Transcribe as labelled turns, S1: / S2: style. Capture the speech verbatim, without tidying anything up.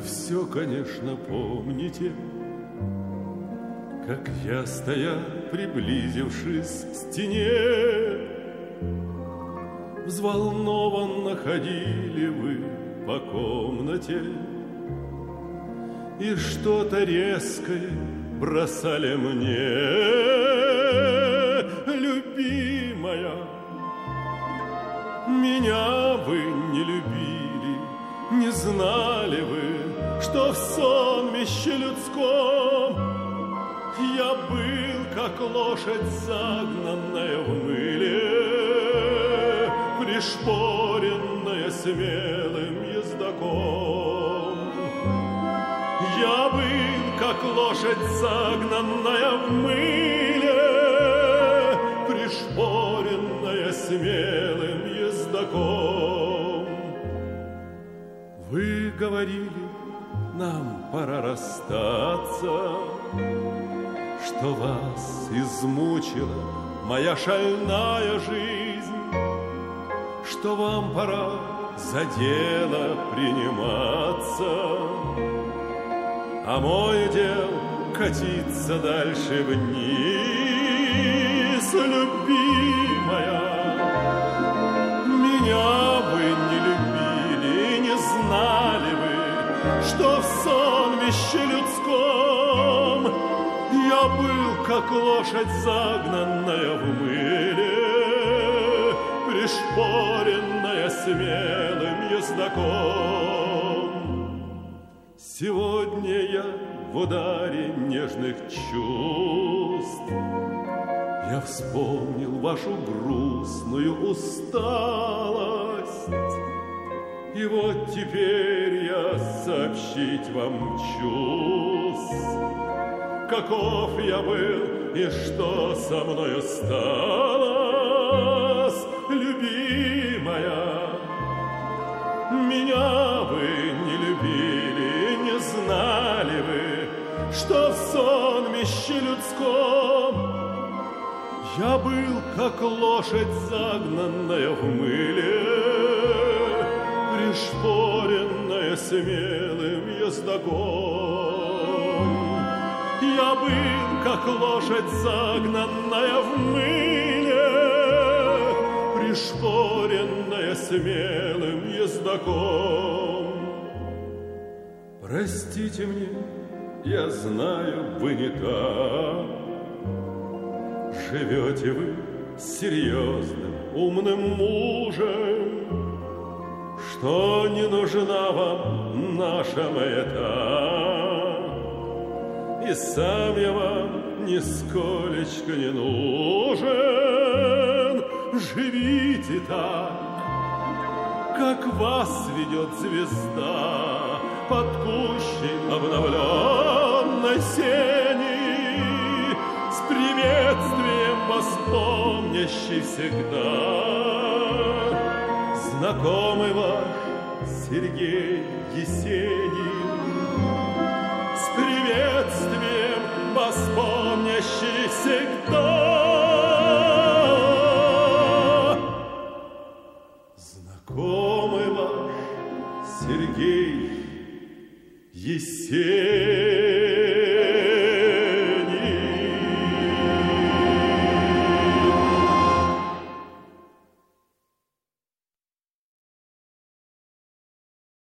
S1: все, конечно, помните, как я, стоя, приблизившись к стене, взволнованно ходили вы по комнате и что-то резкое бросали мне. Любимая, меня вы не любили, не знали вы, что в сонмище людском я был, как лошадь, загнанная в мыле, пришпоренная смелым ездаком. Я был, как лошадь, загнанная в мыле, пришпоренная смелым ездаком. Вы говорили, нам пора расстаться, что вас измучила моя шальная жизнь, что вам пора за дело приниматься, а мой дел катиться дальше вниз. Любимая, меня вы не любили, не знали вы, что в сонмище людском я был, как лошадь, загнанная в мыле, пришпоренная смелым ездаком. Сегодня я в ударе нежных чувств, я вспомнил вашу грустную усталость, и вот теперь я сообщить вам чувств, каков я был и что со мною стало. Любимая, меня вы не любили, не знали вы, что в сонмище людском я был, как лошадь, загнанная в мыле, пришпоренная смелым ездаком. Я был, как лошадь, загнанная в мыле, пришпоренная смелым ездаком. Простите мне, я знаю, вы не так. Живете вы серьезным, умным мужем, что не нужна вам наша маята, и сам я вам нисколечко не нужен. Живите так, как вас ведет звезда под кущей обновленной сени, с приветствием вас помнящий всегда знакомый ваш Сергей Есенин, с приветствием вас помнящий всегда знакомый ваш Сергей Есенин.